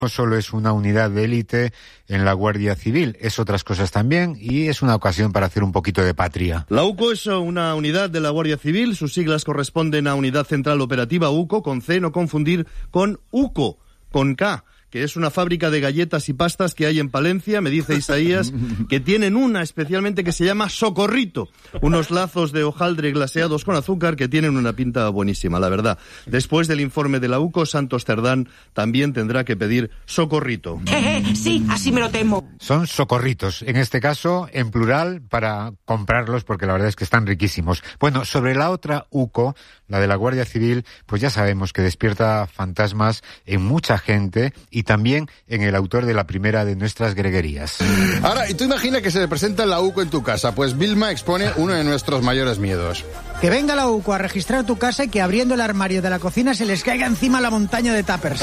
No solo es una unidad de élite en la Guardia Civil, es otras cosas también y es una ocasión para hacer un poquito de patria. La UCO es una unidad de la Guardia Civil, sus siglas corresponden a Unidad Central Operativa UCO, con C, no confundir con UCO, con K, que es una fábrica de galletas y pastas que hay en Palencia, me dice Isaías, que tienen una especialmente que se llama Socorrito, unos lazos de hojaldre glaseados con azúcar que tienen una pinta buenísima, la verdad. Después del informe de la UCO, Santos Cerdán también tendrá que pedir Socorrito. Sí, así me lo temo. Son socorritos, en este caso en plural, para comprarlos porque la verdad es que están riquísimos. Bueno, sobre la otra UCO, la de la Guardia Civil, pues ya sabemos que despierta fantasmas en mucha gente y también en el autor de la primera de nuestras greguerías. Ahora, y tú imagina que se le presenta la UCO en tu casa, pues Vilma expone uno de nuestros mayores miedos. Que venga la UCO a registrar tu casa y que abriendo el armario de la cocina se les caiga encima la montaña de tuppers.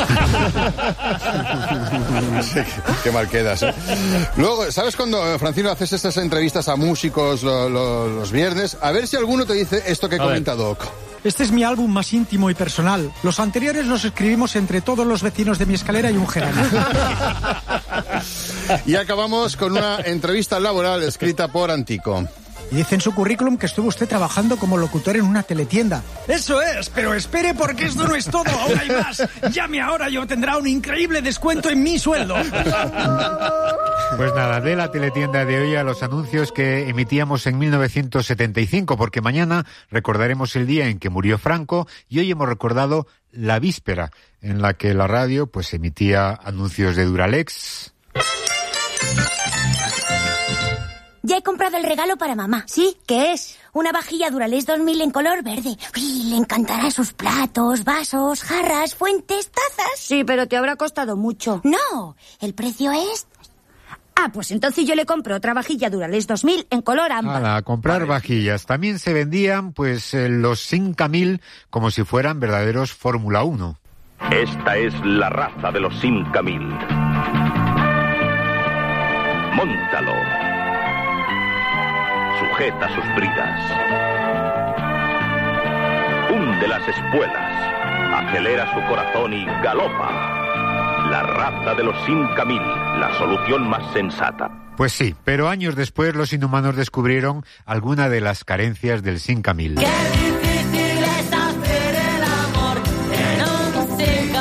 Sí, qué mal quedas, ¿eh? Luego, ¿sabes cuando, Francino, haces estas entrevistas a músicos los viernes? A ver si alguno te dice esto que he comentado. Este es mi álbum más íntimo y personal. Los anteriores los escribimos entre todos los vecinos de mi escalera y un gerano. Y acabamos con una entrevista laboral escrita por Antico. Y dice en su currículum que estuvo usted trabajando como locutor en una teletienda. Eso es, pero espere porque esto no es todo, aún hay más. Llame ahora y obtendrá un increíble descuento en mi sueldo. Pues nada, de la teletienda de hoy a los anuncios que emitíamos en 1975, porque mañana recordaremos el día en que murió Franco y hoy hemos recordado la víspera en la que la radio pues emitía anuncios de Duralex. Ya he comprado el regalo para mamá. ¿Sí? ¿Qué es? Una vajilla Duralex 2000 en color verde. Uy, le encantará sus platos, vasos, jarras, fuentes, tazas. Sí, pero te habrá costado mucho. No, el precio es... Ah, pues entonces yo le compro otra vajilla Duralex 2000 en color ámbar. A comprar vajillas. También se vendían pues los 5000 como si fueran verdaderos Fórmula 1. Esta es la raza de los 5000. Móntalo. Sujeta sus bridas. Hunde las espuelas. Acelera su corazón y galopa. La raza de los 5000, la solución más sensata. Pues sí, pero años después los inhumanos descubrieron alguna de las carencias del 5000. Qué difícil es hacer el amor en un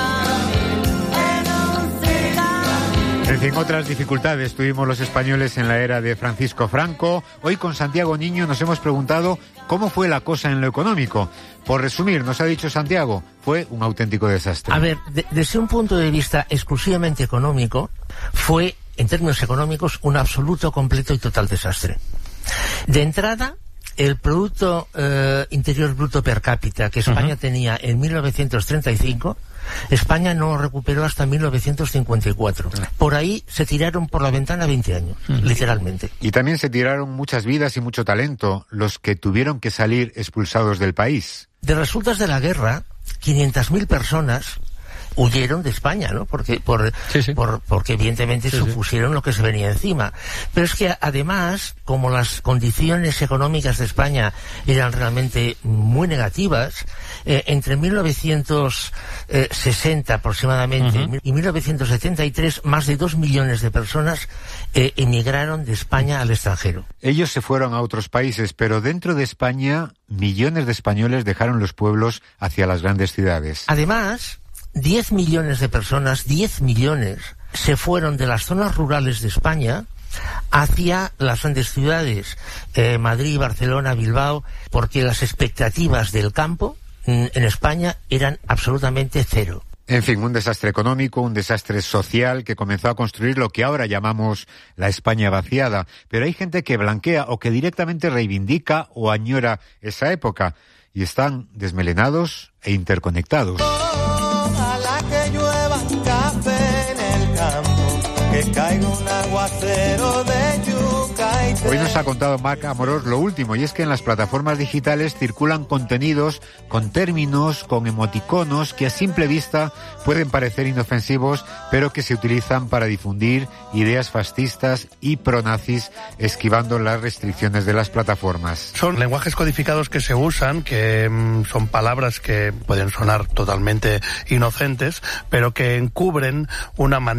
5000. En fin, otras dificultades tuvimos los españoles en la era de Francisco Franco. Hoy con Santiago Niño nos hemos preguntado cómo fue la cosa en lo económico. Por resumir, nos ha dicho Santiago, fue un auténtico desastre. A ver, desde un punto de vista exclusivamente económico, fue, en términos económicos, un absoluto, completo y total desastre. De entrada, el Producto Interior Bruto per cápita que España tenía en 1935, España no lo recuperó hasta 1954. Por ahí se tiraron por la ventana 20 años, literalmente. Y también se tiraron muchas vidas y mucho talento, los que tuvieron que salir expulsados del país. De resultas de la guerra, 500.000 personas huyeron de España, ¿no? Porque evidentemente supusieron lo que se venía encima. Pero es que además, como las condiciones económicas de España eran realmente muy negativas, entre 1960 aproximadamente y 1973, más de 2 millones de personas emigraron de España al extranjero. Ellos se fueron a otros países, pero dentro de España, millones de españoles dejaron los pueblos hacia las grandes ciudades. Además, 10 millones de personas, 10 millones, se fueron de las zonas rurales de España hacia las grandes ciudades, Madrid, Barcelona, Bilbao, porque las expectativas del campo en España eran absolutamente cero. En fin, un desastre económico, un desastre social que comenzó a construir lo que ahora llamamos la España vaciada. Pero hay gente que blanquea o que directamente reivindica o añora esa época y están desmelenados e interconectados. Ojalá que llueva café en el campo, que caiga un aguacero de yuca y Hoy nos ha contado Marc Amorós lo último, y es que en las plataformas digitales circulan contenidos con términos, con emoticonos que a simple vista pueden parecer inofensivos, pero que se utilizan para difundir ideas fascistas y pronazis, esquivando las restricciones de las plataformas. Son lenguajes codificados que se usan, que son palabras que pueden sonar totalmente inocentes, pero que encubren una manera